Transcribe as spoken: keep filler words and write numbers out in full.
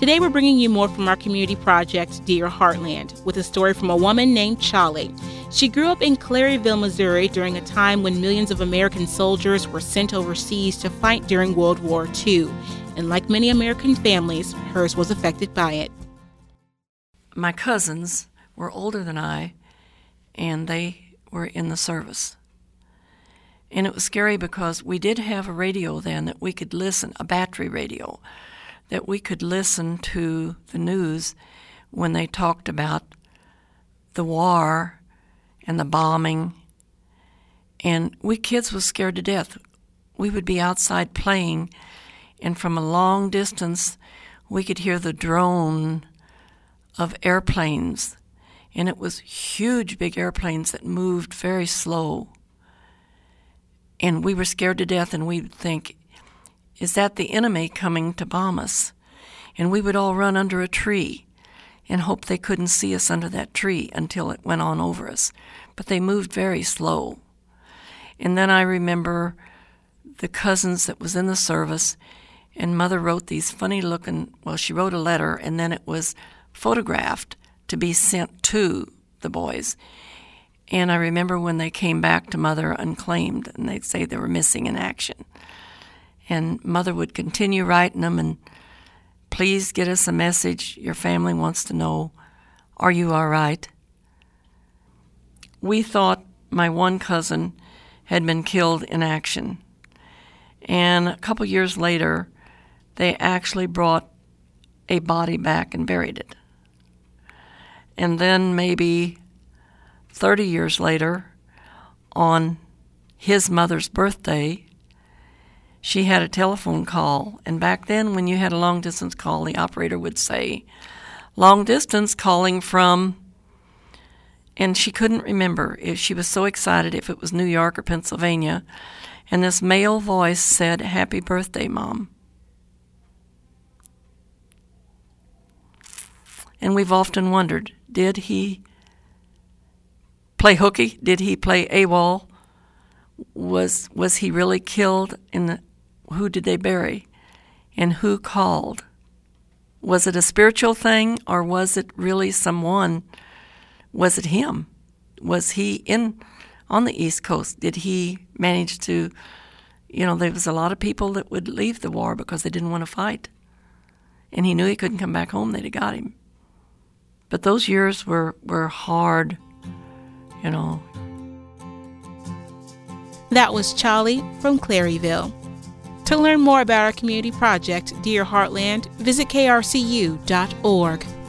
Today we're bringing you more from our community project, Dear Heartland, with a story from a woman named Charlie. She grew up in Claryville, Missouri during a time when millions of American soldiers were sent overseas to fight during World War Two. And like many American families, hers was affected by it. My cousins were older than I, and they were in the service. And it was scary because we did have a radio then that we could listen, a battery radio, that we could listen to the news when they talked about the war and the bombing. And we kids was scared to death. We would be outside playing, and from a long distance, we could hear the drone of airplanes. And it was huge, big airplanes that moved very slow. And we were scared to death, and we would think, is that the enemy coming to bomb us? And we would all run under a tree and hope they couldn't see us under that tree until it went on over us. But they moved very slow. And then I remember the cousins that was in the service, and Mother wrote these funny-looking, well, she wrote a letter, and then it was photographed to be sent to the boys. And I remember when they came back to Mother unclaimed, and they'd say they were missing in action. And Mother would continue writing them, and please get us a message. Your family wants to know, are you all right? We thought my one cousin had been killed in action. And a couple years later, they actually brought a body back and buried it. And then maybe thirty years later, on his mother's birthday, she had a telephone call. And back then, when you had a long-distance call, the operator would say, long distance calling from, and she couldn't remember if she was so excited if it was New York or Pennsylvania. And this male voice said, happy birthday, Mom. And we've often wondered, did he play hooky? Did he play AWOL? Was was he really killed? In the, who did they bury? And who called? Was it a spiritual thing, or was it really someone? Was it him? Was he in on the East Coast? Did he manage to, you know, there was a lot of people that would leave the war because they didn't want to fight. And he knew he couldn't come back home, they'd have got him. But those years were, were hard, you know. That was Charlie from Claryville. To learn more about our community project, Dear Heartland, visit K R C U dot org.